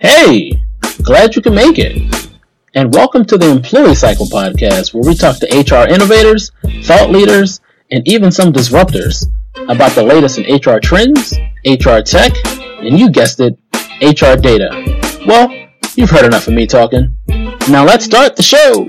Hey, glad you can make it. And welcome to the Employee Cycle podcast, where we talk to HR innovators, thought leaders, and even some disruptors about the latest in HR trends, HR tech, and you guessed it, HR data. Well, you've heard enough of me talking. Now let's start the show.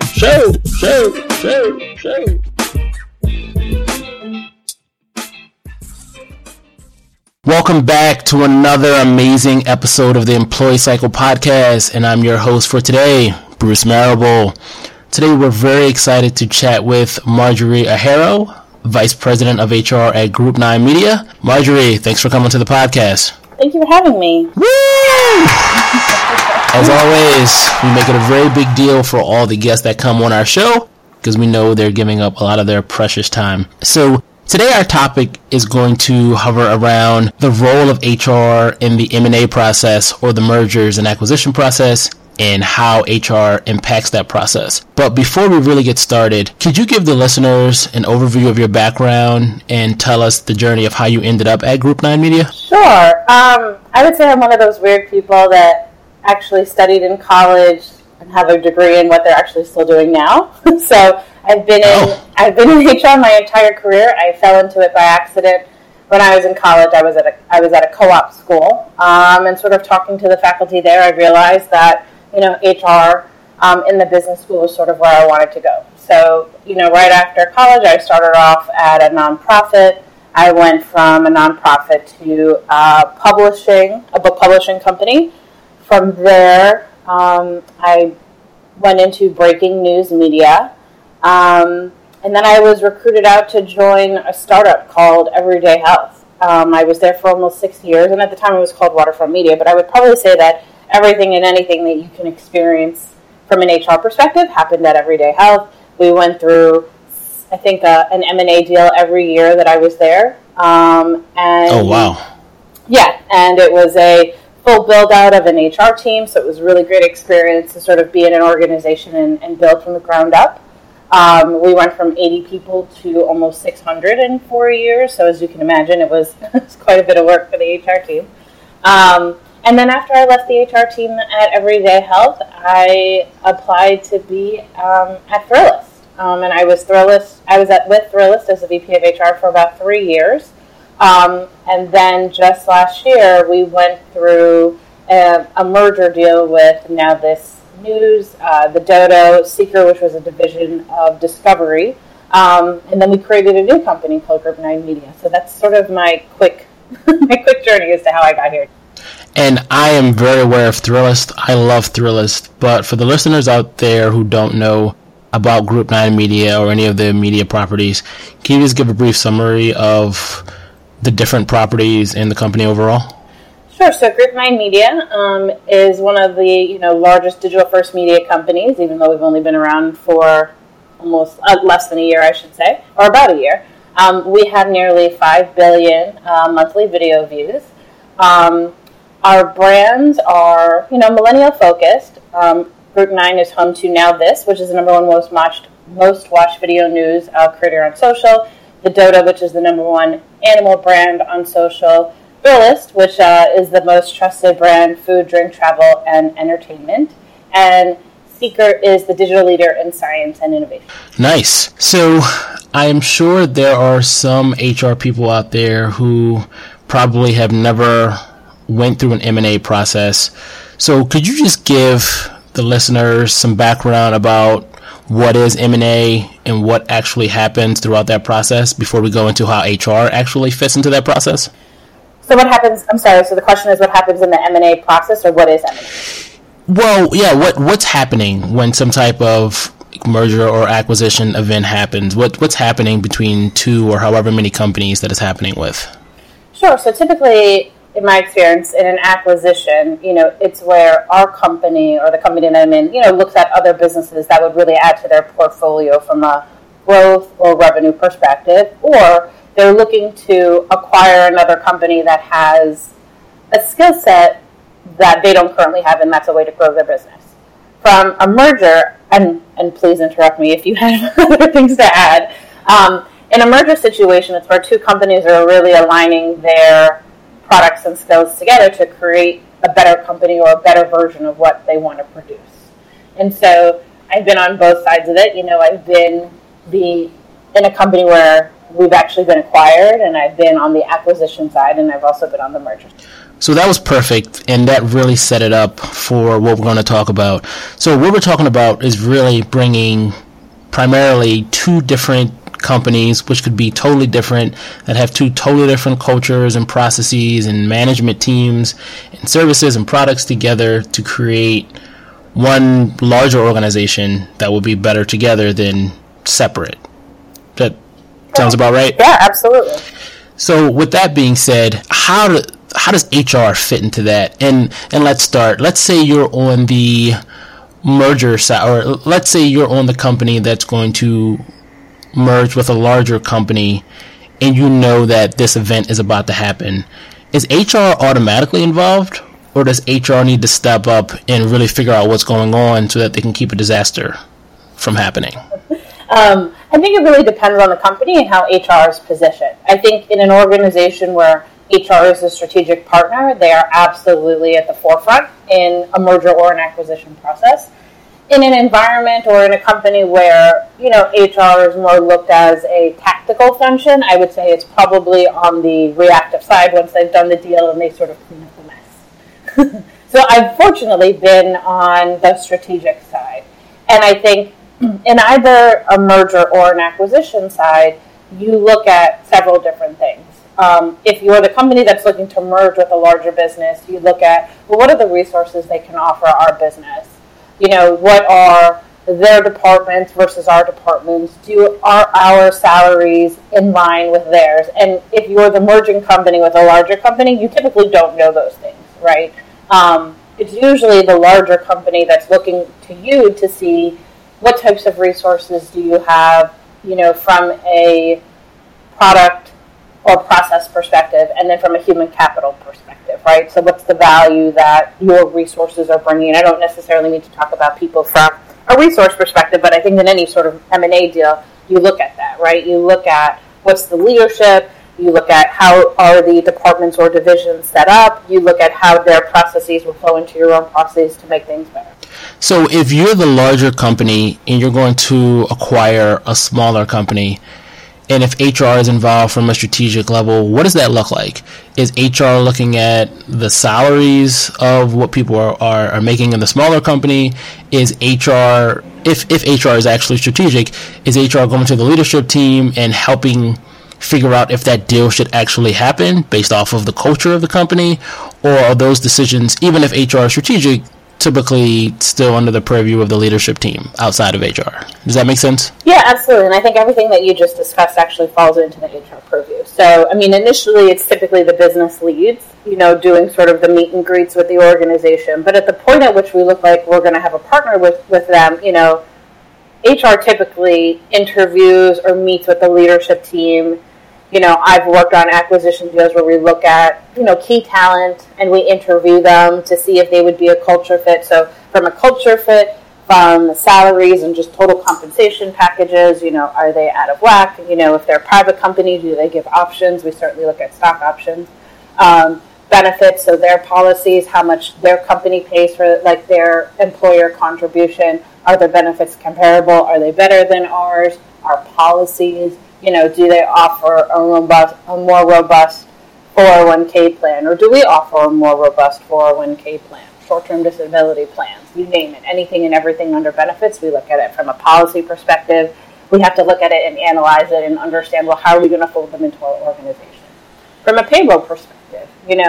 Welcome back to another amazing episode of the Employee Cycle podcast, and I'm your host for today, Bruce Marable. Today we're very excited to chat with Marjorie Ahero, Vice President of HR at Group 9 Media. Marjorie, thanks for coming to the podcast. Thank you for having me. Woo! As always, we make it a very big deal for all the guests that come on our show because we know they're giving up a lot of their precious time. So today our topic is going to hover around the role of HR in the M&A process or the mergers and acquisition process and how HR impacts that process. But before we really get started, could you give the listeners an overview of your background and tell us the journey of how you ended up at Group 9 Media? Sure. I would say I'm one of those weird people that actually studied in college and have a degree in what they're actually still doing now. So I've been in HR my entire career. I fell into it by accident. When I was in college, I was at a co-op school, and sort of talking to the faculty there, I realized that HR in the business school was sort of where I wanted to go. So right after college, I started off at a nonprofit. I went from a nonprofit to a book publishing company. From there, I went into breaking news media. And then I was recruited out to join a startup called Everyday Health. I was there for almost 6 years, and at the time it was called Waterfront Media, but I would probably say that everything and anything that you can experience from an HR perspective happened at Everyday Health. We went through, I think, an M&A deal every year that I was there. Oh, wow. Yeah, and it was a full build-out of an HR team, so it was a really great experience to sort of be in an organization and build from the ground up. We went from 80 people to almost 600 in 4 years, so as you can imagine, it was quite a bit of work for the HR team. And then after I left the HR team at Everyday Health, I applied to be at Thrillist. And I was with Thrillist as a VP of HR for about 3 years. And then just last year, we went through a merger deal with Now This News, the Dodo, Seeker, which was a division of Discovery. And then we created a new company called Group 9 Media. So that's sort of my quick journey as to how I got here. And I am very aware of Thrillist. I love Thrillist. But for the listeners out there who don't know about Group 9 Media or any of the media properties, can you just give a brief summary of the different properties in the company overall? Sure. So Group 9 Media is one of the largest digital-first media companies, even though we've only been around for almost less than a year, I should say, or about a year. We have nearly 5 billion monthly video views. Our brands are, millennial-focused. Group 9 is home to Now This, which is the number one most watched video news creator on social. The Dodo, which is the number one animal brand on social. Thrillist, which is the most trusted brand, food, drink, travel, and entertainment. And Seeker is the digital leader in science and innovation. Nice. So I am sure there are some HR people out there who probably have never went through an M&A process. So could you just give the listeners some background about what is M&A and what actually happens throughout that process before we go into how HR actually fits into that process? So what happens, so the question is what happens in the M&A process, or what is M&A? Well, yeah, what's happening when some type of merger or acquisition event happens? What's happening between two or however many companies that is happening with? Sure. So typically, in my experience, in an acquisition, it's where our company or the company that I'm in, looks at other businesses that would really add to their portfolio from a growth or revenue perspective, or they're looking to acquire another company that has a skill set that they don't currently have, and that's a way to grow their business. From a merger, and please interrupt me if you have other things to add, in a merger situation, it's where two companies are really aligning their products and skills together to create a better company or a better version of what they want to produce. And so I've been on both sides of it. I've been in a company where we've actually been acquired, and I've been on the acquisition side, and I've also been on the merger. So that was perfect, and that really set it up for what we're going to talk about. So what we're talking about is really bringing primarily two different companies, which could be totally different, that have two totally different cultures and processes and management teams and services and products together to create one larger organization that will be better together than separate. That sounds about right? Yeah, absolutely. So with that being said, how does HR fit into that? And let's start. Let's say you're on the merger side, or let's say you're on the company that's going to merge with a larger company, and you know that this event is about to happen. Is HR automatically involved, or does HR need to step up and really figure out what's going on so that they can keep a disaster from happening? I think it really depends on the company and how HR is positioned. I think in an organization where HR is a strategic partner, they are absolutely at the forefront in a merger or an acquisition process. In an environment or in a company where, HR is more looked as a tactical function, I would say it's probably on the reactive side once they've done the deal and they sort of clean up the mess. So I've fortunately been on the strategic side. And I think in either a merger or an acquisition side, you look at several different things. If you're the company that's looking to merge with a larger business, you look at, well, what are the resources they can offer our business? What are their departments versus our departments? Are our salaries in line with theirs? And if you're the merging company with a larger company, you typically don't know those things, right? It's usually the larger company that's looking to you to see what types of resources do you have, from a product or process perspective, and then from a human capital perspective, right? So what's the value that your resources are bringing? I don't necessarily need to talk about people from a resource perspective, but I think in any sort of M&A deal, you look at that, right? You look at what's the leadership, you look at how are the departments or divisions set up, you look at how their processes will flow into your own processes to make things better. So if you're the larger company and you're going to acquire a smaller company, and if HR is involved from a strategic level, what does that look like? Is HR looking at the salaries of what people are making in the smaller company? Is HR, if HR is actually strategic, is HR going to the leadership team and helping figure out if that deal should actually happen based off of the culture of the company? Or are those decisions, even if HR is strategic, typically still under the purview of the leadership team outside of HR? Does that make sense? Yeah, absolutely. And I think everything that you just discussed actually falls into the HR purview. So, initially it's typically the business leads, doing sort of the meet and greets with the organization. But at the point at which we look like we're going to have a partner with them, HR typically interviews or meets with the leadership team. I've worked on acquisition deals where we look at, key talent and we interview them to see if they would be a culture fit. So from a culture fit, from salaries and just total compensation packages, are they out of whack? If they're a private company, do they give options? We certainly look at stock options. Benefits, so their policies, how much their company pays for their employer contribution. Are their benefits comparable? Are they better than ours? Our policies, do they offer a more robust 401k plan, or do we offer a more robust 401k plan, short-term disability plans, you name it, anything and everything under benefits? We look at it from a policy perspective. We have to look at it and analyze it and understand, well, how are we going to fold them into our organization? From a payroll perspective,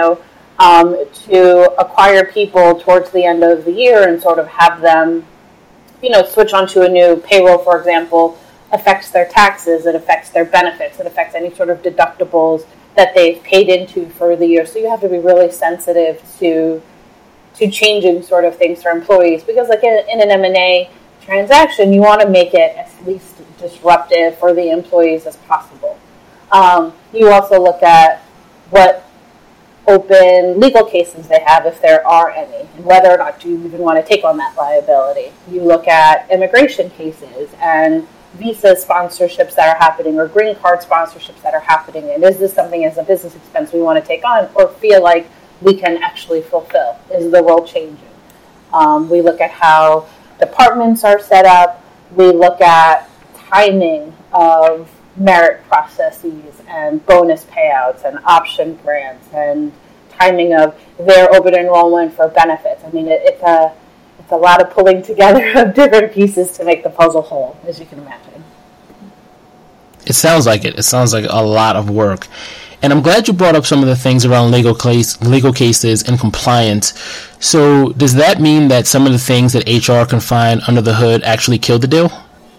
to acquire people towards the end of the year and sort of have them, switch onto a new payroll, for example, affects their taxes, it affects their benefits, it affects any sort of deductibles that they've paid into for the year. So you have to be really sensitive to changing sort of things for employees, because in an M&A transaction, you want to make it as least disruptive for the employees as possible. You also look at what open legal cases they have, if there are any, and whether or not you even want to take on that liability. You look at immigration cases and visa sponsorships that are happening, or green card sponsorships that are happening, and is this something as a business expense we want to take on, or feel like we can actually fulfill? Is the world changing? We look at how departments are set up. We look at timing of merit processes and bonus payouts and option grants and timing of their open enrollment for benefits. I mean, it's a lot of pulling together of different pieces to make the puzzle whole, as you can imagine. It sounds like it. It sounds like a lot of work. And I'm glad you brought up some of the things around legal cases and compliance. So does that mean that some of the things that HR can find under the hood actually kill the deal?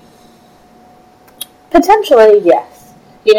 Potentially, yes.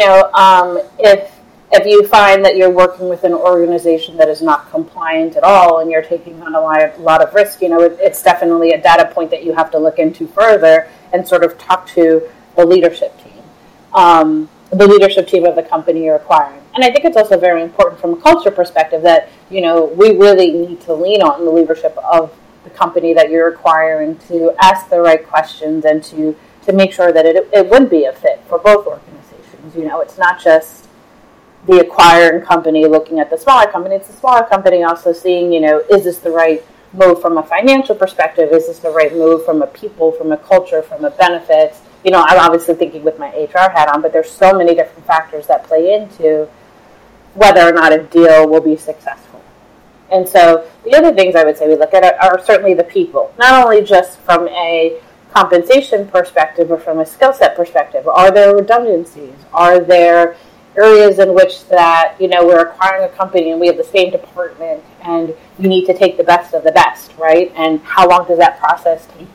If you find that you're working with an organization that is not compliant at all and you're taking on a lot of risk, it's definitely a data point that you have to look into further and sort of talk to the leadership team. The leadership team of the company you're acquiring. And I think it's also very important from a culture perspective that, we really need to lean on the leadership of the company that you're acquiring to ask the right questions and to make sure that it would be a fit for both organizations. It's not just the acquiring company looking at the smaller company. It's the smaller company also seeing, is this the right move from a financial perspective? Is this the right move from a people, from a culture, from a benefits? I'm obviously thinking with my HR hat on, but there's so many different factors that play into whether or not a deal will be successful. And so the other things I would say we look at are certainly the people, not only just from a compensation perspective or from a skill set perspective. Are there redundancies? Are there areas in which that, we're acquiring a company and we have the same department and you need to take the best of the best, right? And how long does that process take?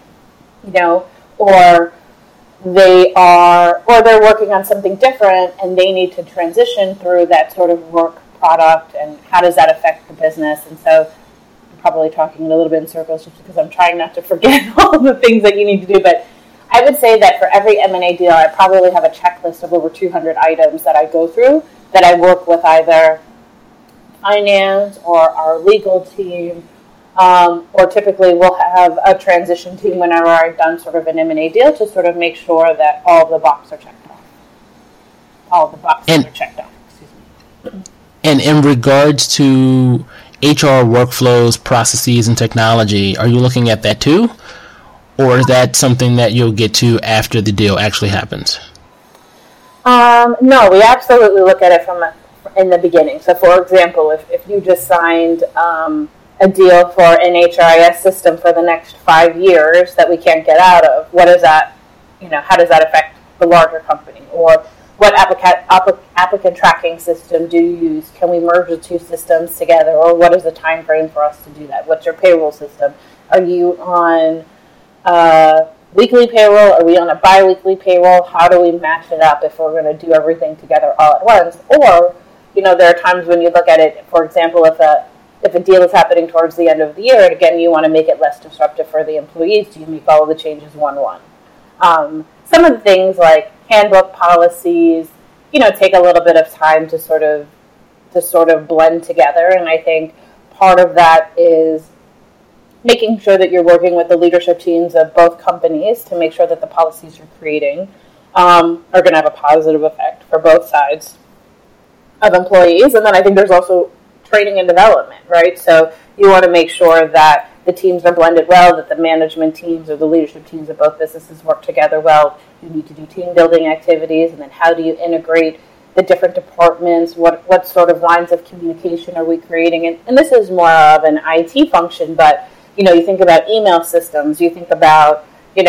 Or they're working on something different and they need to transition through that sort of work product, and how does that affect the business? And so I'm probably talking a little bit in circles just because I'm trying not to forget all the things that you need to do. But I would say that for every M&A deal, I probably have a checklist of over 200 items that I go through, that I work with either finance or our legal team, or typically we'll have a transition team whenever I've done sort of an M&A deal to sort of make sure that all the boxes are checked off. All the boxes are checked off. Excuse me. And in regards to HR workflows, processes, and technology, are you looking at that too? Or is that something that you'll get to after the deal actually happens? No, we absolutely look at it in the beginning. So, for example, if you just signed a deal for an HRIS system for the next 5 years that we can't get out of, what is that? How does that affect the larger company? Or what applicant tracking system do you use? Can we merge the two systems together? Or what is the time frame for us to do that? What's your payroll system? Are you on weekly payroll? Are we on a bi-weekly payroll? How do we match it up if we're going to do everything together all at once? Or, there are times when you look at it, for example, if a deal is happening towards the end of the year, and again, you want to make it less disruptive for the employees, do you make all of the changes 1-1? Some of the things like handbook policies, take a little bit of time to sort of blend together. And I think part of that is making sure that you're working with the leadership teams of both companies to make sure that the policies you're creating are going to have a positive effect for both sides of employees. And then I think there's also training and development, right? So you want to make sure that the teams are blended well, that the management teams or the leadership teams of both businesses work together well. You need to do team building activities, and then how do you integrate the different departments? What sort of lines of communication are we creating? And this is more of an IT function, but you think about email systems, you think about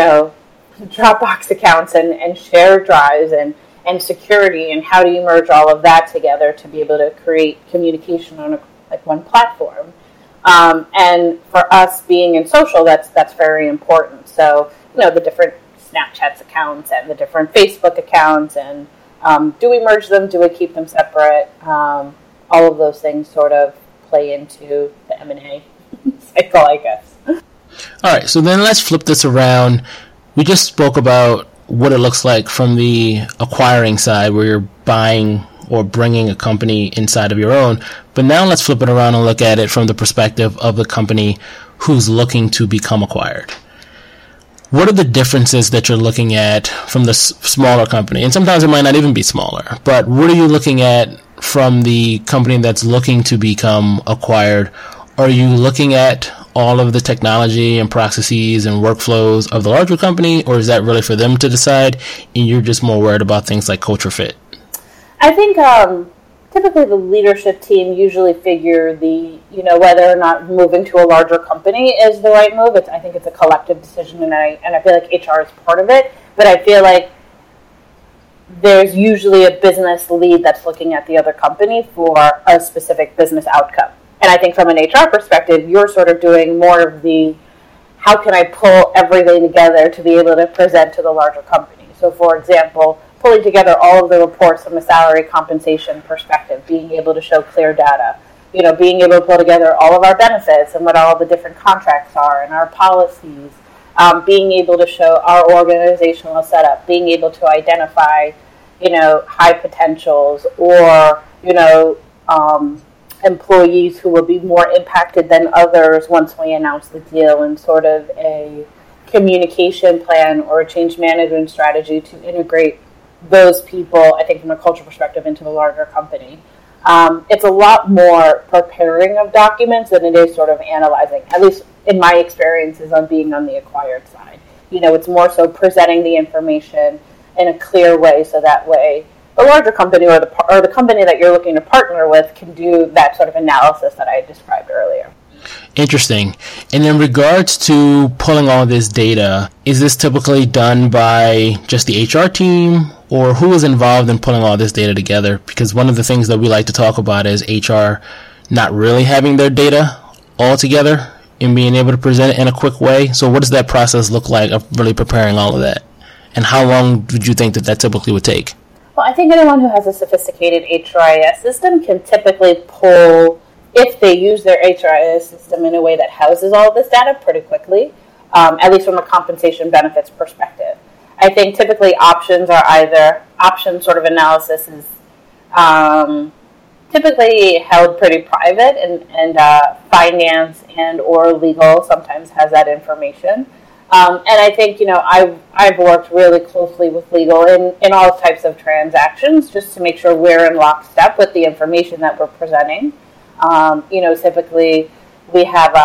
Dropbox accounts and shared drives and security, and how do you merge all of that together to be able to create communication on one platform. And for us being in social, that's very important. So, the different Snapchat accounts and the different Facebook accounts, and do we merge them? Do we keep them separate? All of those things sort of play into the M&A cycle, I guess. All right, so then let's flip this around. We just spoke about what it looks like from the acquiring side, where you're buying or bringing a company inside of your own. But now let's flip it around and look at it from the perspective of the company who's looking to become acquired. What are the differences that you're looking at from the smaller company? And sometimes it might not even be smaller, but what are you looking at from the company that's looking to become acquired, are you looking at all of the technology and processes and workflows of the larger company, or is that really for them to decide and you're just more worried about things like culture fit? I think typically the leadership team usually figure whether or not moving to a larger company is the right move. I think it's a collective decision, and I feel like HR is part of it, but I feel like there's usually a business lead that's looking at the other company for a specific business outcome. And I think from an HR perspective, you're sort of doing more of the, how can I pull everything together to be able to present to the larger company? So for example, pulling together all of the reports from a salary compensation perspective, being able to show clear data, being able to pull together all of our benefits and what all the different contracts are and our policies, being able to show our organizational setup, being able to identify, high potentials or, employees who will be more impacted than others once we announce the deal, and sort of a communication plan or a change management strategy to integrate those people, I think from a culture perspective, into the larger company. It's a lot more preparing of documents than it is sort of analyzing, at least in my experiences on being on the acquired side. It's more so presenting the information in a clear way, so that way the larger company or the company that you're looking to partner with can do that sort of analysis that I described earlier. Interesting. And in regards to pulling all this data, is this typically done by just the HR team, or who is involved in pulling all this data together? Because one of the things that we like to talk about is HR not really having their data all together and being able to present it in a quick way. So what does that process look like of really preparing all of that? And how long would you think that typically would take? Well, I think anyone who has a sophisticated HRIS system can typically pull, if they use their HRIS system in a way that houses all of this data pretty quickly, at least from a compensation benefits perspective. I think typically option sort of analysis is typically held pretty private, and finance and or legal sometimes has that information. And I think, I've worked really closely with legal in all types of transactions just to make sure we're in lockstep with the information that we're presenting. Typically we have,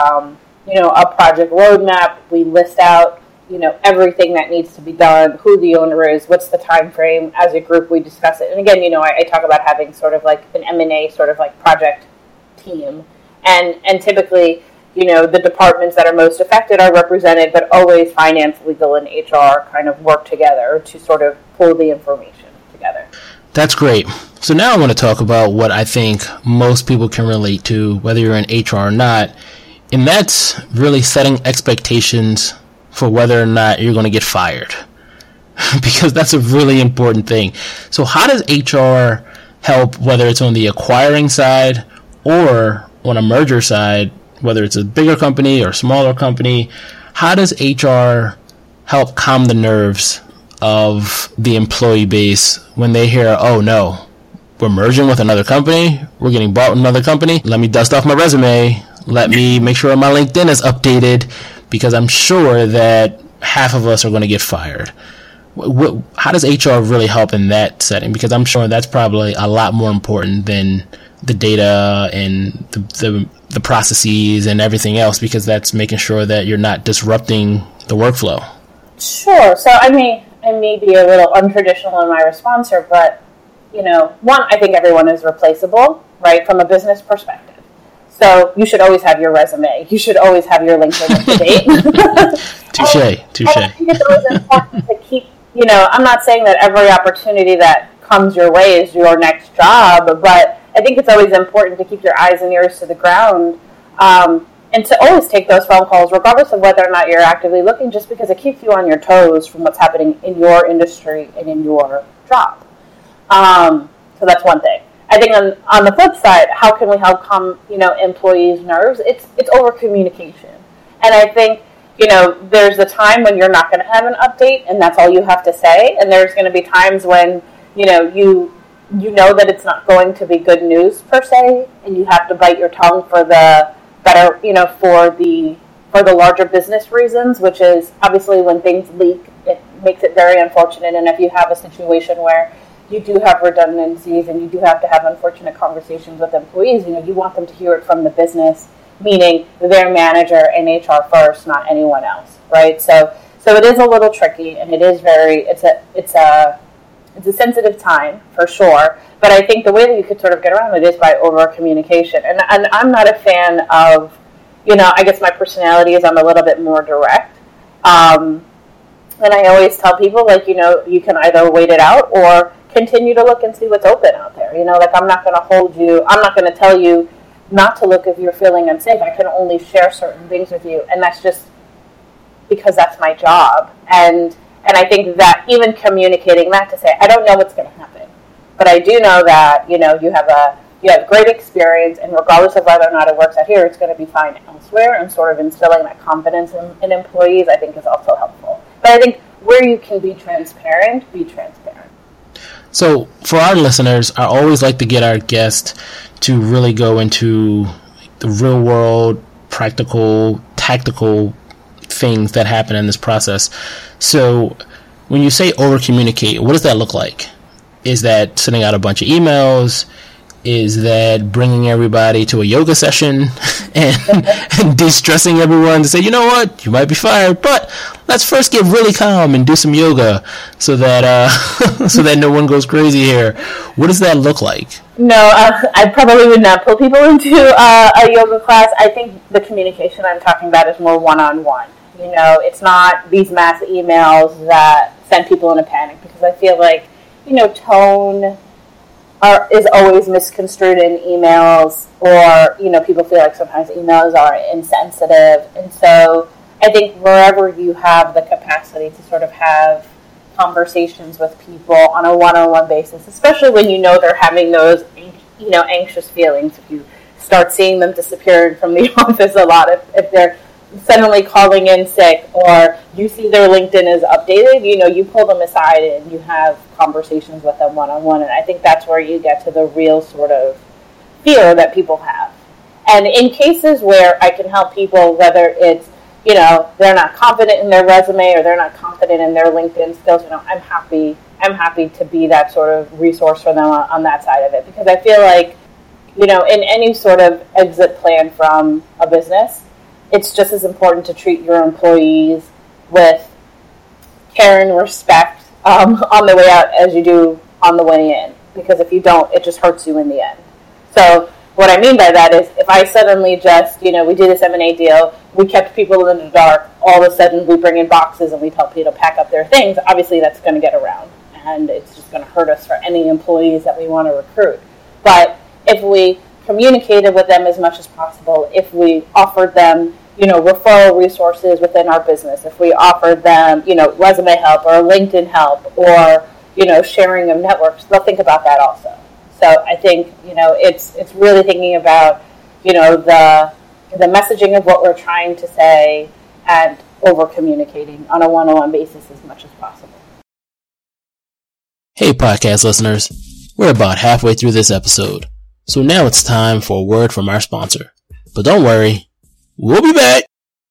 a project roadmap. We list out, everything that needs to be done, who the owner is, what's the time frame. As a group, we discuss it. And again, I talk about having sort of like an M&A sort of like project team. And typically, the departments that are most affected are represented, but always finance, legal, and HR kind of work together to sort of pull the information together. That's great. So now I want to talk about what I think most people can relate to, whether you're in HR or not, and that's really setting expectations for whether or not you're going to get fired, because that's a really important thing. So how does HR help, whether it's on the acquiring side or on a merger side, whether it's a bigger company or smaller company? How does HR help calm the nerves of the employee base when they hear, oh no, we're merging with another company, we're getting bought with another company, let me dust off my resume, let me make sure my LinkedIn is updated, because I'm sure that half of us are going to get fired. How does HR really help in that setting? Because I'm sure that's probably a lot more important than the data and the processes and everything else, because that's making sure that you're not disrupting the workflow. Sure. So I may be a little untraditional in my response here, but one, I think everyone is replaceable, right, from a business perspective. So you should always have your resume. You should always have your LinkedIn up to date. Touche. I think it's always important to keep, I'm not saying that every opportunity that comes your way is your next job, but I think it's always important to keep your eyes and ears to the ground, and to always take those phone calls, regardless of whether or not you're actively looking, just because it keeps you on your toes from what's happening in your industry and in your job. So that's one thing. I think on the flip side, how can we help calm, employees' nerves? It's over communication. And I think, there's a time when you're not going to have an update and that's all you have to say. And there's going to be times when, you know that it's not going to be good news per se, and you have to bite your tongue for the better, for the larger business reasons, which is obviously when things leak, it makes it very unfortunate. And if you have a situation where, you do have redundancies and you do have to have unfortunate conversations with employees, you want them to hear it from the business, meaning their manager and HR first, not anyone else, right? So it is a little tricky, and it is it's a sensitive time for sure. But I think the way that you could sort of get around it is by over communication. And I'm not a fan of, I guess my personality is I'm a little bit more direct. And I always tell people, you can either wait it out or continue to look and see what's open out there. I'm not going to hold you, I'm not going to tell you not to look if you're feeling unsafe. I can only share certain things with you. And that's just because that's my job. And I think that even communicating that to say, I don't know what's going to happen, but I do know that, you have great experience, and regardless of whether or not it works out here, it's going to be fine elsewhere, and sort of instilling that confidence in employees, I think, is also helpful. But I think where you can be transparent, be transparent. So for our listeners, I always like to get our guests to really go into the real world, practical, tactical things that happen in this process. So when you say over communicate, what does that look like? Is that sending out a bunch of emails? Is that bringing everybody to a yoga session and de-stressing everyone to say, you know what, you might be fired, but let's first get really calm and do some yoga so that so that no one goes crazy here? What does that look like? No, I probably would not pull people into a yoga class. I think the communication I'm talking about is more one-on-one. It's not these mass emails that send people in a panic, because I feel like, tone is always misconstrued in emails, or, people feel like sometimes emails are insensitive. And so I think wherever you have the capacity to sort of have conversations with people on a one-on-one basis, especially when they're having those, anxious feelings, if you start seeing them disappearing from the office a lot, if they're suddenly calling in sick, or you see their LinkedIn is updated, you pull them aside and you have conversations with them one-on-one. And I think that's where you get to the real sort of fear that people have. And in cases where I can help people, whether it's, they're not confident in their resume or they're not confident in their LinkedIn skills, I'm happy to be that sort of resource for them on that side of it. Because I feel like, in any sort of exit plan from a business, it's just as important to treat your employees with care and respect on the way out as you do on the way in. Because if you don't, it just hurts you in the end. So what I mean by that is, if I suddenly just, we do this M&A deal, we kept people in the dark, all of a sudden we bring in boxes and we tell people to pack up their things, obviously that's going to get around. And it's just going to hurt us for any employees that we want to recruit. But if we communicated with them as much as possible, if we offered them, referral resources within our business, if we offered them, resume help or LinkedIn help or, sharing of networks, they'll think about that also. So I think, it's really thinking about, the messaging of what we're trying to say and over communicating on a one-on-one basis as much as possible. Hey, podcast listeners, we're about halfway through this episode. So now it's time for a word from our sponsor. But don't worry, we'll be back.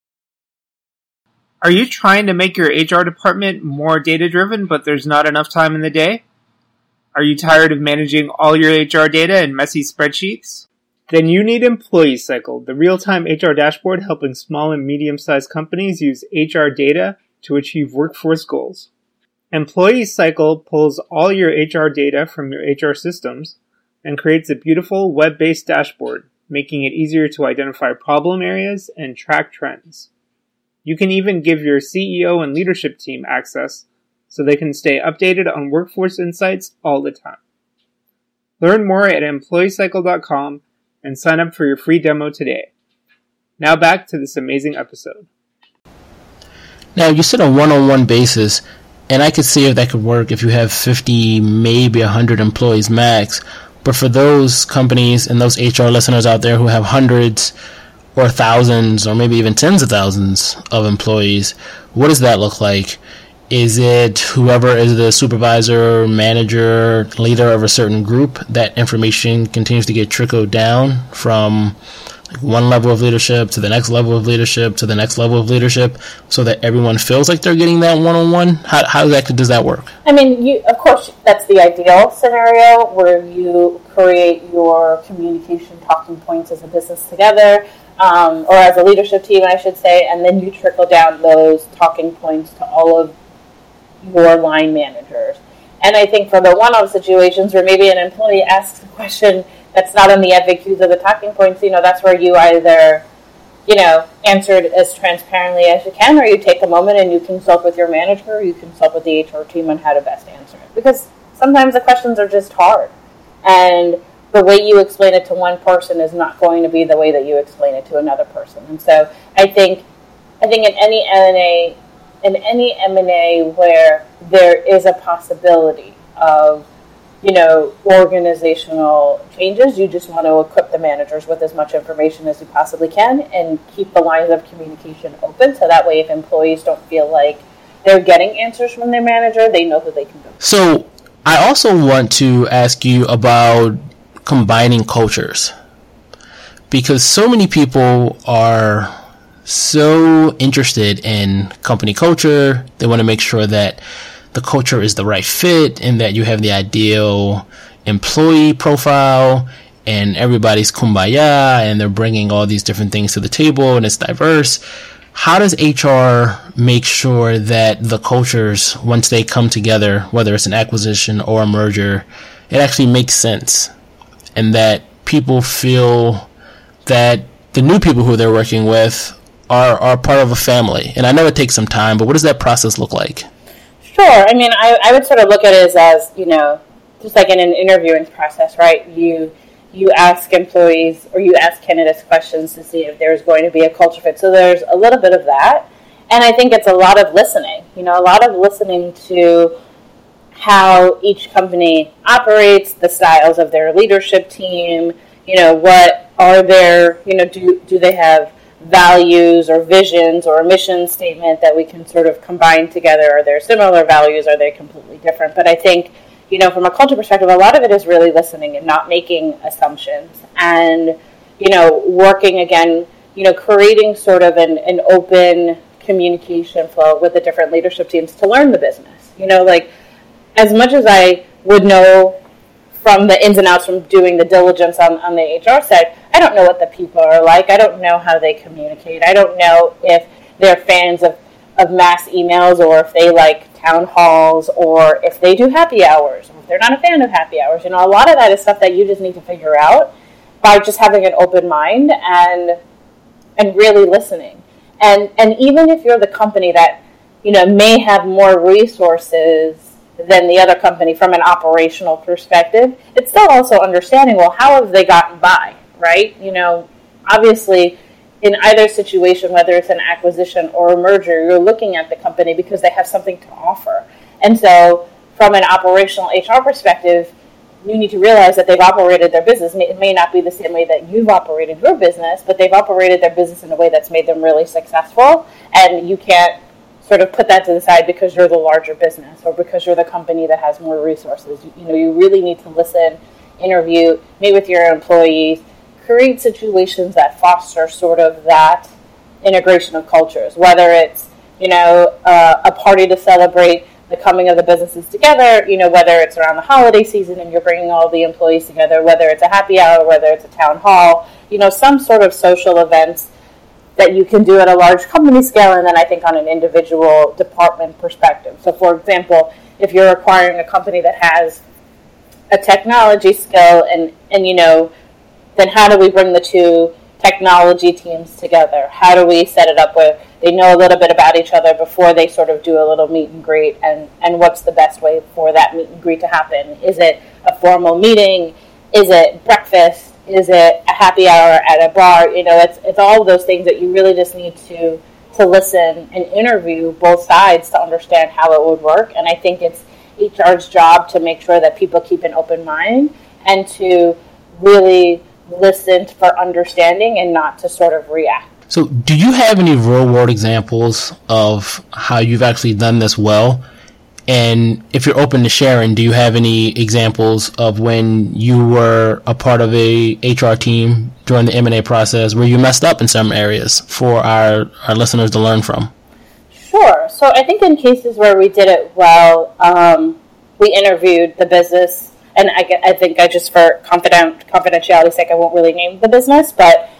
Are you trying to make your HR department more data-driven, but there's not enough time in the day? Are you tired of managing all your HR data in messy spreadsheets? Then you need Employee Cycle, the real-time HR dashboard helping small and medium-sized companies use HR data to achieve workforce goals. Employee Cycle pulls all your HR data from your HR systems and creates a beautiful web-based dashboard, making it easier to identify problem areas and track trends. You can even give your CEO and leadership team access so they can stay updated on workforce insights all the time. Learn more at EmployeeCycle.com and sign up for your free demo today. Now back to this amazing episode. Now, you said a one-on-one basis, and I could see if that could work if you have 50, maybe 100 employees max. But for those companies and those HR listeners out there who have hundreds or thousands or maybe even tens of thousands of employees, what does that look like? Is it whoever is the supervisor, manager, leader of a certain group, that information continues to get trickled down from like one level of leadership to the next level of leadership to the next level of leadership, so that everyone feels like they're getting that one-on-one? How exactly does that work? I mean, of course, that's the ideal scenario where you create your communication talking points as a business together, or as a leadership team, I should say, and then you trickle down those talking points to all of your line managers. And I think for the one-off situations where maybe an employee asks a question that's not on the FAQs of the talking points, that's where you either, answer it as transparently as you can, or you take a moment and you consult with your manager, or you consult with the HR team on how to best answer it. Because sometimes the questions are just hard. And the way you explain it to one person is not going to be the way that you explain it to another person. And so I think in any M&A where there is a possibility of, organizational changes, you just want to equip the managers with as much information as you possibly can and keep the lines of communication open, so that way if employees don't feel like they're getting answers from their manager, they know who they can go to. So I also want to ask you about combining cultures, because so many people are so interested in company culture. They want to make sure that the culture is the right fit and that you have the ideal employee profile and everybody's kumbaya and they're bringing all these different things to the table and it's diverse. How does HR make sure that the cultures, once they come together, whether it's an acquisition or a merger, it actually makes sense and that people feel that the new people who they're working with are part of a family? And I know it takes some time, but what does that process look like? Sure. I mean, I would sort of look at it as, just like in an interviewing process, right? You ask employees or you ask candidates questions to see if there's going to be a culture fit. So there's a little bit of that. And I think it's a lot of listening, a lot of listening to how each company operates, the styles of their leadership team, what are their, do they have values or visions or a mission statement that we can sort of combine together? Are there similar values? Are they completely different? But I think, from a culture perspective, a lot of it is really listening and not making assumptions and, working again, creating sort of an open communication flow with the different leadership teams to learn the business. Like as much as I would know from the ins and outs from doing the diligence on the HR side, I don't know what the people are like. I don't know how they communicate. I don't know if they're fans of mass emails or if they like town halls or if they do happy hours or if they're not a fan of happy hours. A lot of that is stuff that you just need to figure out by just having an open mind and really listening. And even if you're the company that, may have more resources than the other company from an operational perspective, it's still also understanding, well, how have they gotten by, right? Obviously, in either situation, whether it's an acquisition or a merger, you're looking at the company because they have something to offer. And so from an operational HR perspective, you need to realize that they've operated their business. It may not be the same way that you've operated your business, but they've operated their business in a way that's made them really successful, and you can't sort of put that to the side because you're the larger business or because you're the company that has more resources. You really need to listen, interview, meet with your employees, create situations that foster sort of that integration of cultures, whether it's, a party to celebrate the coming of the businesses together, whether it's around the holiday season and you're bringing all the employees together, whether it's a happy hour, whether it's a town hall, some sort of social events that you can do at a large company scale, and then I think on an individual department perspective. So, for example, if you're acquiring a company that has a technology skill and then how do we bring the two technology teams together? How do we set it up where they know a little bit about each other before they sort of do a little meet and greet, and what's the best way for that meet and greet to happen? Is it a formal meeting? Is it breakfast? Is it a happy hour at a bar? It's all of those things that you really just need to listen and interview both sides to understand how it would work. And I think it's HR's job to make sure that people keep an open mind and to really listen for understanding and not to sort of react. So do you have any real world examples of how you've actually done this well And if you're open to sharing, do you have any examples of when you were a part of a HR team during the M&A process where you messed up in some areas for our listeners to learn from? Sure. So I think in cases where we did it well, we interviewed the business, and I think I just, for confidentiality's sake, I won't really name the business, but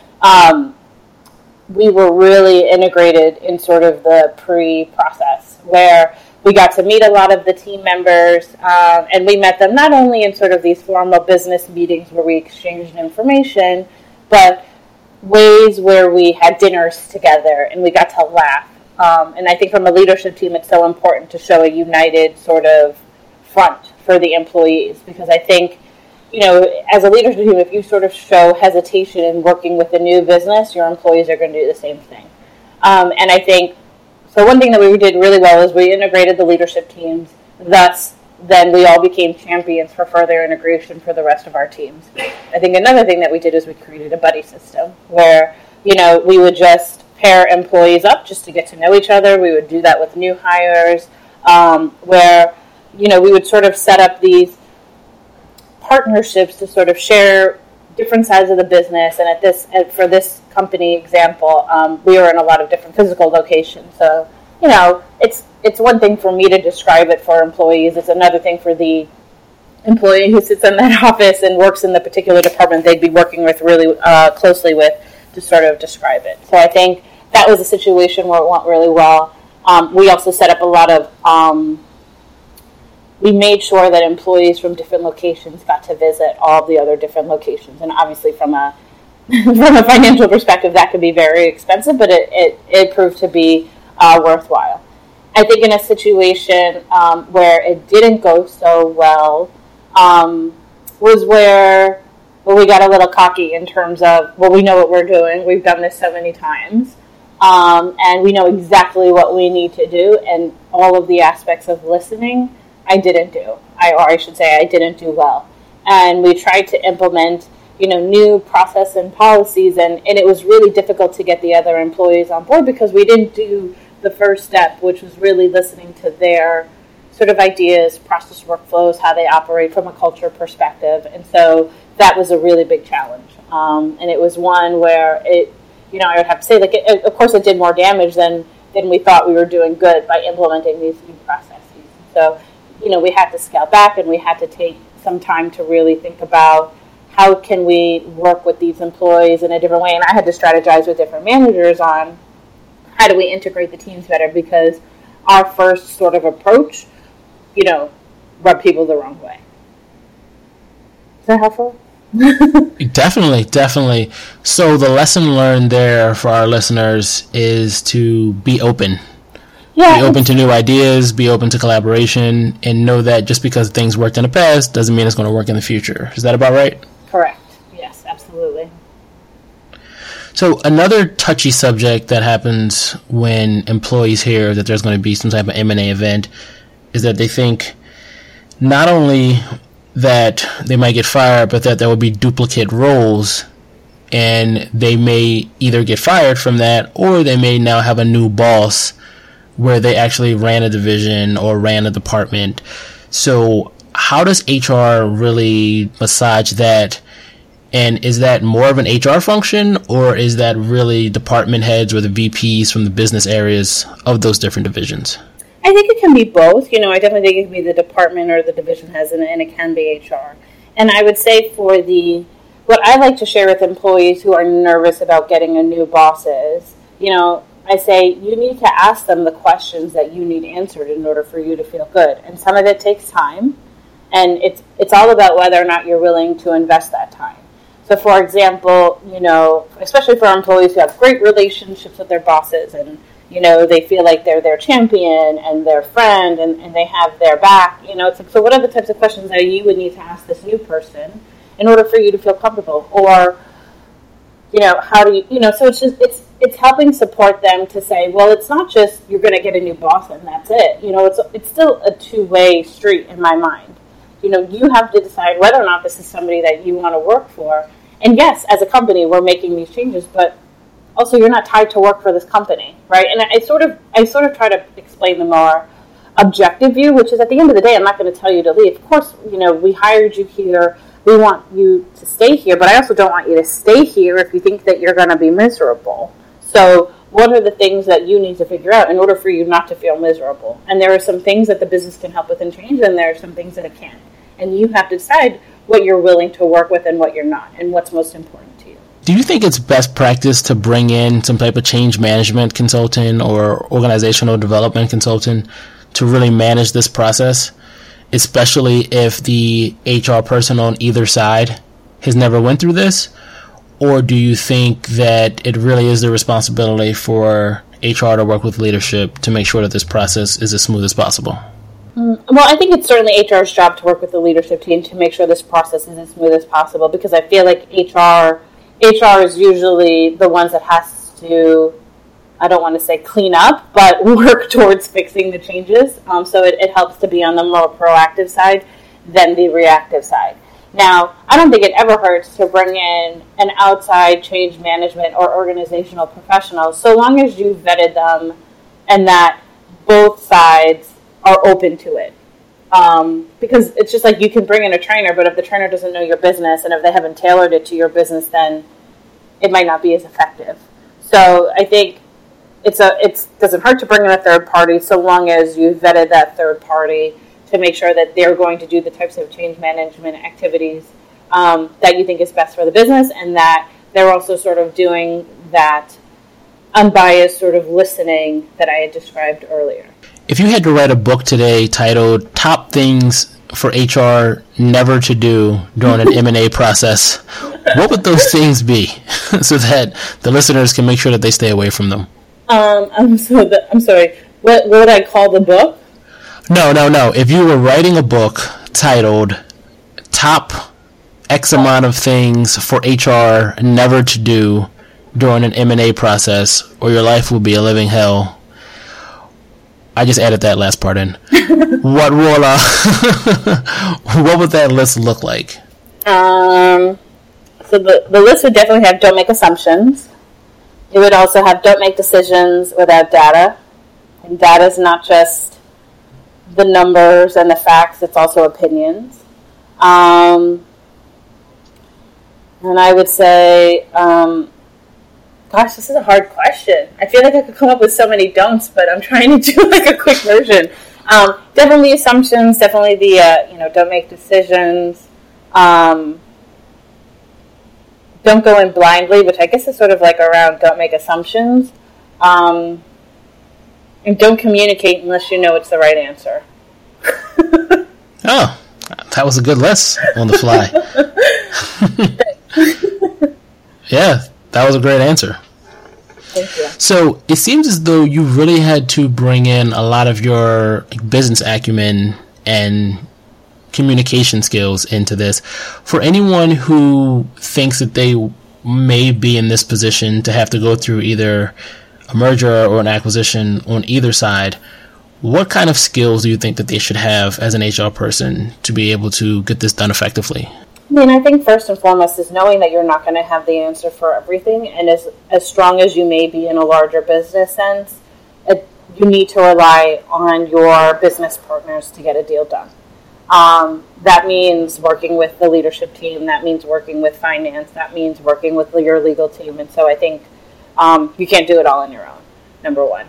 we were really integrated in sort of the pre-process where we got to meet a lot of the team members, and we met them not only in sort of these formal business meetings where we exchanged information, but ways where we had dinners together and we got to laugh. And I think from a leadership team, it's so important to show a united sort of front for the employees, because I think, as a leadership team, if you sort of show hesitation in working with a new business, your employees are going to do the same thing. And I think, so one thing that we did really well is we integrated the leadership teams. Thus, then we all became champions for further integration for the rest of our teams. I think another thing that we did is we created a buddy system where, we would just pair employees up just to get to know each other. We would do that with new hires, where, we would sort of set up these partnerships to sort of share different sides of the business. And for this company example, we were in a lot of different physical locations. So, it's one thing for me to describe it for employees. It's another thing for the employee who sits in that office and works in the particular department they'd be working with really closely with to sort of describe it. So I think that was a situation where it went really well. We also set up a lot of, we made sure that employees from different locations got to visit all the other different locations. And obviously from a financial perspective, that could be very expensive, but it proved to be worthwhile. I think in a situation where it didn't go so well was where we got a little cocky in terms of, well, we know what we're doing. We've done this so many times. And we know exactly what we need to do. And all of the aspects of listening, I didn't do. I should say I didn't do well. And we tried to implement, new process and policies. And it was really difficult to get the other employees on board because we didn't do the first step, which was really listening to their sort of ideas, process workflows, how they operate from a culture perspective. And so that was a really big challenge. And it was one where I would have to say, of course it did more damage than we thought we were doing good by implementing these new processes. So, we had to scale back and we had to take some time to really think about how can we work with these employees in a different way. And I had to strategize with different managers on how do we integrate the teams better, because our first sort of approach, rubbed people the wrong way. Is that helpful? Definitely. So the lesson learned there for our listeners is to be open. Yeah, be open to new ideas, be open to collaboration, and know that just because things worked in the past doesn't mean it's going to work in the future. Is that about right? Correct. Yes, absolutely. So another touchy subject that happens when employees hear that there's going to be some type of M&A event is that they think not only that they might get fired, but that there will be duplicate roles, and they may either get fired from that, or they may now have a new boss where they actually ran a division or ran a department. So how does HR really massage that? And is that more of an HR function, or is that really department heads or the VPs from the business areas of those different divisions? I think it can be both. I definitely think it can be the department or the division heads, and it can be HR. And I would say what I like to share with employees who are nervous about getting a new boss is, I say you need to ask them the questions that you need answered in order for you to feel good. And some of it takes time, and it's all about whether or not you're willing to invest that time. So, for example, especially for our employees who have great relationships with their bosses and, they feel like they're their champion and their friend and they have their back, it's like, so what are the types of questions that you would need to ask this new person in order for you to feel comfortable? Or, how do you, so it's helping support them to say, well, it's not just you're going to get a new boss and that's it. It's still a two-way street in my mind. You have to decide whether or not this is somebody that you want to work for. And yes, as a company, we're making these changes, but also you're not tied to work for this company, right? And I sort of try to explain them more objective view, which is at the end of the day, I'm not going to tell you to leave. Of course, we hired you here. We want you to stay here, but I also don't want you to stay here if you think that you're going to be miserable. So what are the things that you need to figure out in order for you not to feel miserable? And there are some things that the business can help with and change, and there are some things that it can't. And you have to decide what you're willing to work with and what you're not, and what's most important to you. Do you think it's best practice to bring in some type of change management consultant or organizational development consultant to really manage this process, especially if the HR person on either side has never went through this? Or do you think that it really is the responsibility for HR to work with leadership to make sure that this process is as smooth as possible? Well, I think it's certainly HR's job to work with the leadership team to make sure this process is as smooth as possible, because I feel like HR is usually the ones that has to, I don't want to say clean up, but work towards fixing the changes. So it helps to be on the more proactive side than the reactive side. Now, I don't think it ever hurts to bring in an outside change management or organizational professional, so long as you vetted them and that both sides are open to it. Because it's just like you can bring in a trainer, but if the trainer doesn't know your business and if they haven't tailored it to your business, then it might not be as effective. So I think it doesn't hurt to bring in a third party, so long as you vetted that third party to make sure that they're going to do the types of change management activities that you think is best for the business, and that they're also sort of doing that unbiased sort of listening that I had described earlier. If you had to write a book today titled Top Things for HR Never to Do During an M&A Process, what would those things be so that the listeners can make sure that they stay away from them? I'm sorry. What would I call the book? No. If you were writing a book titled Top X amount of things for HR never to do during an M&A process, or your life will be a living hell. I just added that last part in. What would that list look like? So the list would definitely have don't make assumptions. It would also have don't make decisions without data. And data is not just the numbers and the facts, it's also opinions. And I would say, gosh, this is a hard question. I feel like I could come up with so many don'ts, but I'm trying to do like a quick version. Definitely assumptions, definitely the, don't make decisions. Don't go in blindly, which I guess is sort of like around don't make assumptions. And don't communicate unless you know it's the right answer. Oh, that was a good list on the fly. Yeah, that was a great answer. Thank you. So it seems as though you really had to bring in a lot of your business acumen and communication skills into this. For anyone who thinks that they may be in this position to have to go through either a merger or an acquisition on either side, what kind of skills do you think that they should have as an HR person to be able to get this done effectively? I think first and foremost is knowing that you're not going to have the answer for everything, and as strong as you may be in a larger business sense, you need to rely on your business partners to get a deal done. That means working with the leadership team, that means working with finance, that means working with your legal team, and so I think you can't do it all on your own, number one.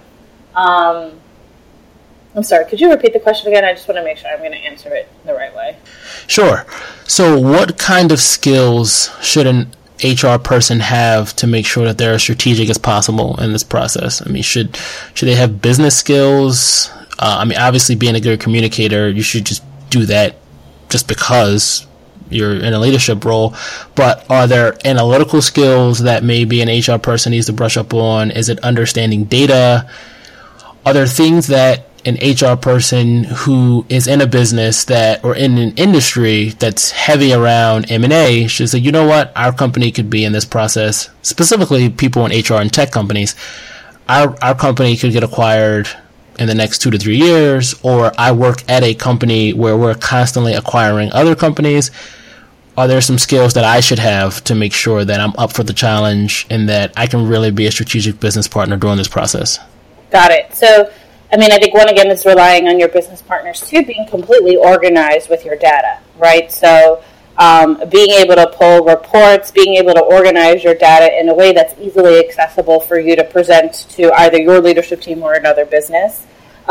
I'm sorry, could you repeat the question again? I just want to make sure I'm going to answer it the right way. Sure. So what kind of skills should an HR person have to make sure that they're as strategic as possible in this process? I mean, should they have business skills? Obviously being a good communicator, you should just do that just because you're in a leadership role. But are there analytical skills that maybe an HR person needs to brush up on? Is it understanding data? Are there things that an HR person who is in a business that, or in an industry that's heavy around M&A, should say, you know what, our company could be in this process, specifically people in HR and tech companies, our company could get acquired in the next 2 to 3 years, or I work at a company where we're constantly acquiring other companies. Are there some skills that I should have to make sure that I'm up for the challenge and that I can really be a strategic business partner during this process? Got it. So I mean, I think one, again, is relying on your business partners too, being completely organized with your data, right? So being able to pull reports, being able to organize your data in a way that's easily accessible for you to present to either your leadership team or another business.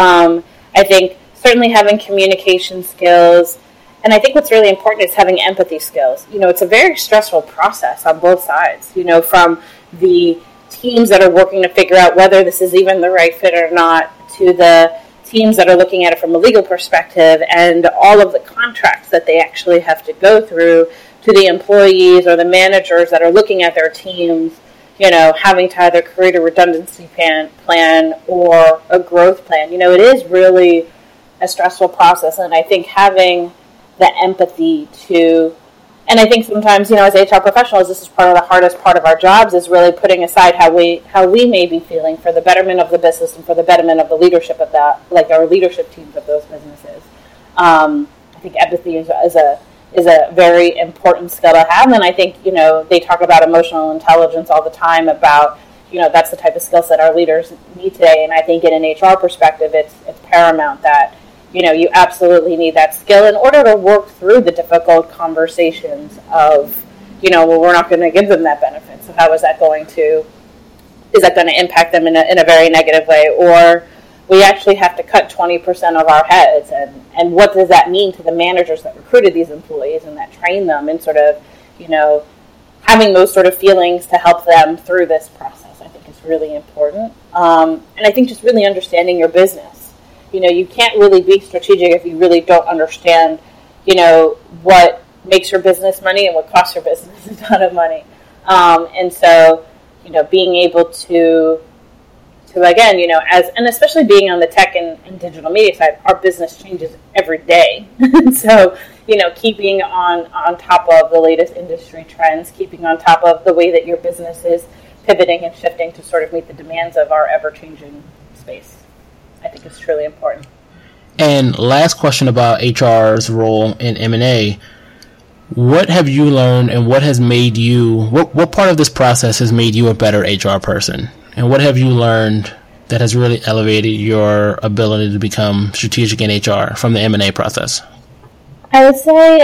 I think certainly having communication skills, and I think what's really important is having empathy skills. You know, it's a very stressful process on both sides, you know, from the teams that are working to figure out whether this is even the right fit or not, to the teams that are looking at it from a legal perspective and all of the contracts that they actually have to go through, to the employees or the managers that are looking at their teams, you know, having to either create a redundancy plan or a growth plan. You know, it is really a stressful process, and I think having the empathy to, and I think sometimes, you know, as HR professionals, this is part of the hardest part of our jobs, is really putting aside how we may be feeling for the betterment of the business and for the betterment of the leadership of that, like our leadership teams of those businesses. I think empathy is a very important skill to have, and I think, you know, they talk about emotional intelligence all the time about, you know, that's the type of skill set our leaders need today, and I think in an HR perspective, it's paramount that, you know, you absolutely need that skill in order to work through the difficult conversations of, you know, well, we're not going to give them that benefit. So how is that going to impact them in a very negative way? Or we actually have to cut 20% of our heads. And what does that mean to the managers that recruited these employees and that trained them, and sort of, you know, having those sort of feelings to help them through this process, I think is really important. And I think just really understanding your business. You know, you can't really be strategic if you really don't understand, you know, what makes your business money and what costs your business a ton of money. And so, you know, being able to again, you know, and especially being on the tech and digital media side, our business changes every day. So, you know, keeping on top of the latest industry trends, keeping on top of the way that your business is pivoting and shifting to sort of meet the demands of our ever-changing space, I think is truly important. And last question about HR's role in M&A. What have you learned, and what has made you, what part of this process has made you a better HR person? And what have you learned that has really elevated your ability to become strategic in HR from the M&A process? I would say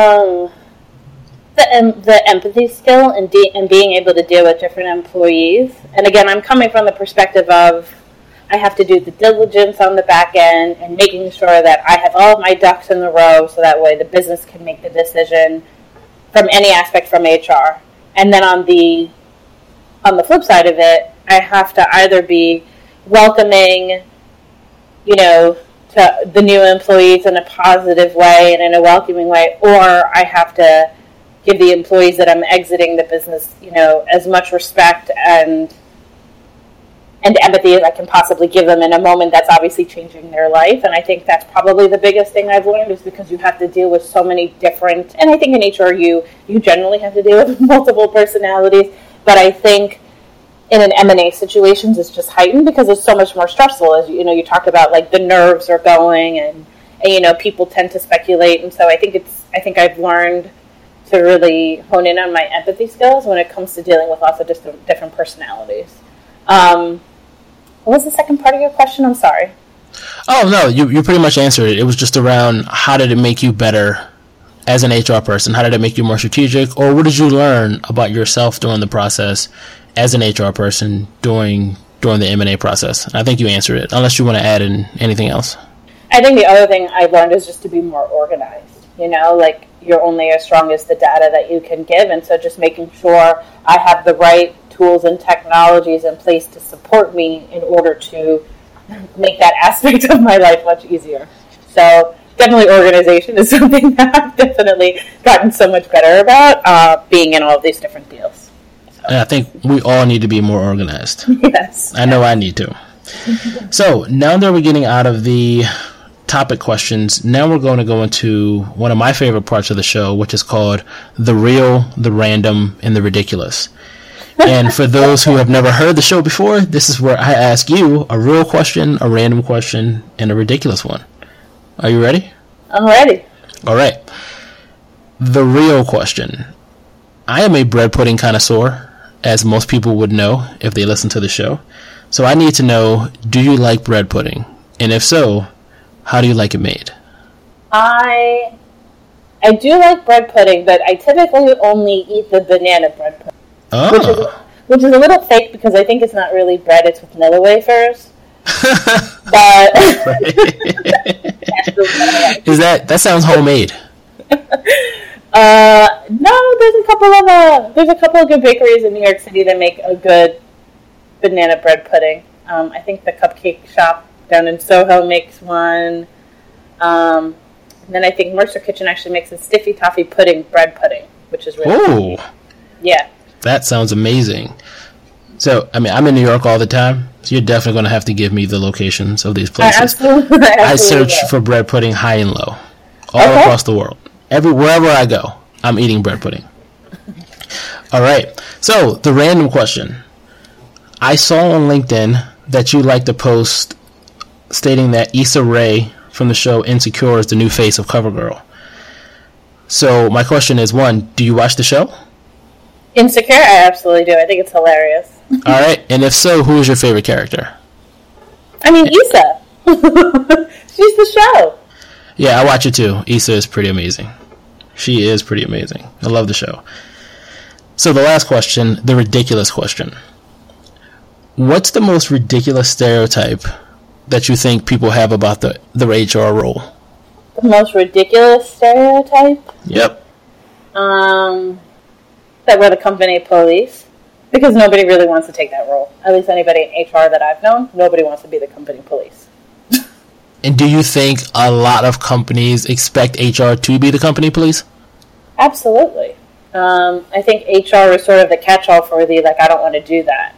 the empathy skill and being able to deal with different employees. And again, I'm coming from the perspective of, I have to do the diligence on the back end and making sure that I have all of my ducks in the row so that way the business can make the decision from any aspect from HR. And then on the flip side of it, I have to either be welcoming, you know, to the new employees in a positive way and in a welcoming way, or I have to give the employees that I'm exiting the business, you know, as much respect and empathy as I can possibly give them in a moment that's obviously changing their life. And I think that's probably the biggest thing I've learned, is because you have to deal with so many different, and I think in HR you generally have to deal with multiple personalities, but I think in an M&A situations it's just heightened because it's so much more stressful. As you know, you talk about, like, the nerves are going and you know, people tend to speculate, and so I think I've learned to really hone in on my empathy skills when it comes to dealing with lots of different personalities. What was the second part of your question? I'm sorry. Oh, no, you pretty much answered it. It was just around, how did it make you better as an HR person? How did it make you more strategic? Or what did you learn about yourself during the process as an HR person during the M&A process? I think you answered it, unless you want to add in anything else. I think the other thing I've learned is just to be more organized. You know, like, you're only as strong as the data that you can give, and so just making sure I have the right tools and technologies in place to support me in order to make that aspect of my life much easier. So definitely organization is something that I've definitely gotten so much better about, being in all of these different deals. So. I think we all need to be more organized. Yes. I know I need to. So now that we're getting out of the topic questions, now we're going to go into one of my favorite parts of the show, which is called the real, the random, and the ridiculous. And for those who have never heard the show before, this is where I ask you a real question, a random question, and a ridiculous one. Are you ready? I'm ready. All right. The real question. I am a bread pudding connoisseur, as most people would know if they listen to the show. So I need to know, do you like bread pudding? And if so, how do you like it made? I do like bread pudding, but I typically only eat the banana bread pudding. Oh. Which is a little fake because I think it's not really bread, it's with vanilla wafers. But that sounds homemade. No, there's a couple of good bakeries in New York City that make a good banana bread pudding. I think the Cupcake Shop down in Soho makes one. And then I think Mercer Kitchen actually makes a Stiffy Toffee pudding bread pudding, which is really good. Yeah. That sounds amazing. So, I mean, I'm in New York all the time, so you're definitely going to have to give me the locations of these places. Absolutely. I search for bread pudding high and low, all across the world. Wherever I go, I'm eating bread pudding. All right. So, the random question. I saw on LinkedIn that you like to post stating that Issa Rae from the show Insecure is the new face of CoverGirl. So, my question is, one, do you watch the show? Insecure? I absolutely do. I think it's hilarious. All right. And if so, who is your favorite character? I mean, Issa. She's the show. Yeah, I watch it too. Issa is pretty amazing. She is pretty amazing. I love the show. So the last question, the ridiculous question. What's the most ridiculous stereotype that you think people have about the HR role? The most ridiculous stereotype? Yep. That we're the company police. Because nobody really wants to take that role. At least anybody in HR that I've known, nobody wants to be the company police. And do you think a lot of companies expect HR to be the company police? Absolutely. I think HR is sort of the catch-all for the, like, I don't want to do that.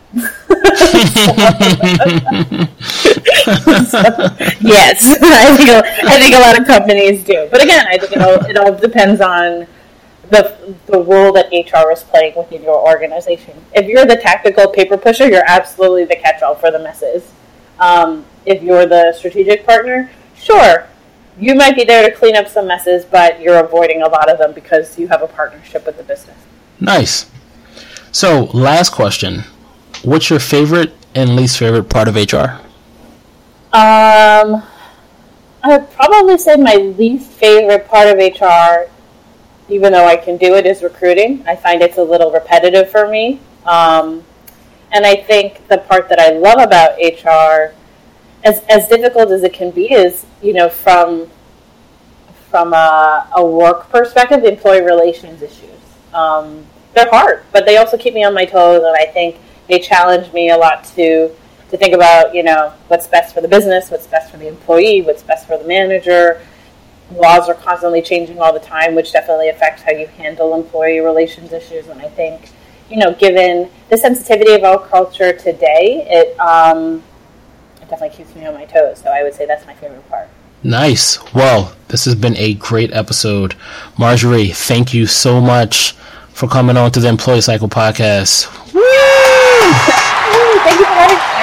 Yes, I think a lot of companies do. But again, I think it all depends on the role that HR is playing within your organization. If you're the tactical paper pusher, you're absolutely the catch-all for the messes. If you're the strategic partner, sure, you might be there to clean up some messes, but you're avoiding a lot of them because you have a partnership with the business. Nice. So, last question. What's your favorite and least favorite part of HR? I would probably say my least favorite part of HR, even though I can do it, is recruiting. I find it's a little repetitive for me. And I think the part that I love about HR, as difficult as it can be, is, from a work perspective, the employee relations issues. They're hard, but they also keep me on my toes, and I think they challenge me a lot to think about, what's best for the business, what's best for the employee, what's best for the manager. Laws are constantly changing all the time, which definitely affects how you handle employee relations issues. And I think, given the sensitivity of our culture today, it definitely keeps me on my toes. So I would say that's my favorite part. Nice. Well, this has been a great episode. Marjorie, thank you so much for coming on to the Employee Cycle Podcast. Woo! Thank you for having me. I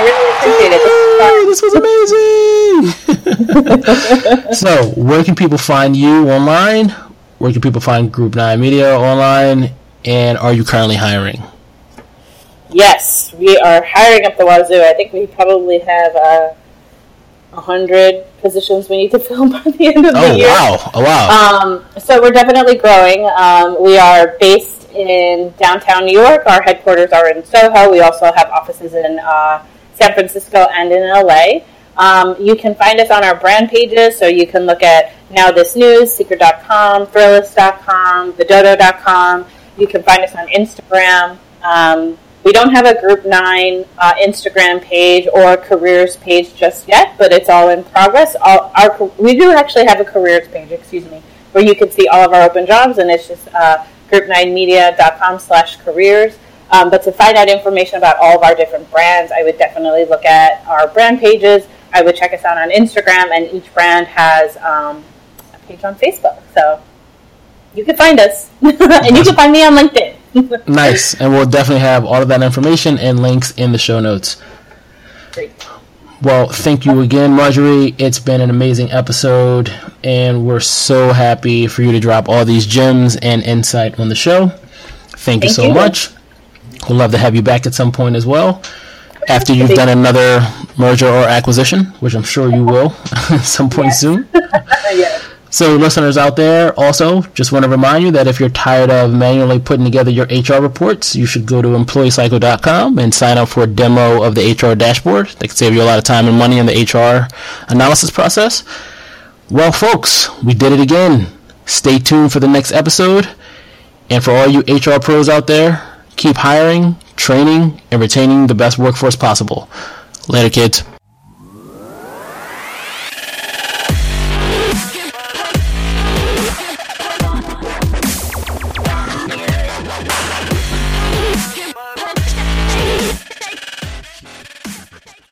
really appreciate it. This was amazing. So, where can people find you online? Where can people find Group 9 Media online? And are you currently hiring? Yes, we are hiring up the wazoo. I think we probably have 100 positions we need to fill by the end of the year. Oh, wow. So we're definitely growing. We are based in downtown New York. Our headquarters are in Soho. We also have offices in San Francisco and in LA. You can find us on our brand pages, so you can look at Now This News, Seeker.com, Thrillist.com, TheDodo.com. You can find us on Instagram. We don't have a Group 9 Instagram page or careers page just yet, but it's all in progress. We do actually have a careers page, where you can see all of our open jobs, and it's just group9media.com/careers. But to find out information about all of our different brands, I would definitely look at our brand pages. I would check us out on Instagram, and each brand has a page on Facebook. So you can find us, and you can find me on LinkedIn. Nice. And we'll definitely have all of that information and links in the show notes. Great. Well, thank you again, Marjorie. It's been an amazing episode, and we're so happy for you to drop all these gems and insight on the show. Thank you so much. We'd love to have you back at some point as well, after you've done another merger or acquisition, which I'm sure you will at some point soon. Yes. So listeners out there, also, just want to remind you that if you're tired of manually putting together your HR reports, you should go to EmployeeCycle.com and sign up for a demo of the HR dashboard. That can save you a lot of time and money in the HR analysis process. Well, folks, we did it again. Stay tuned for the next episode. And for all you HR pros out there, keep hiring, training, and retaining the best workforce possible. Later, kids.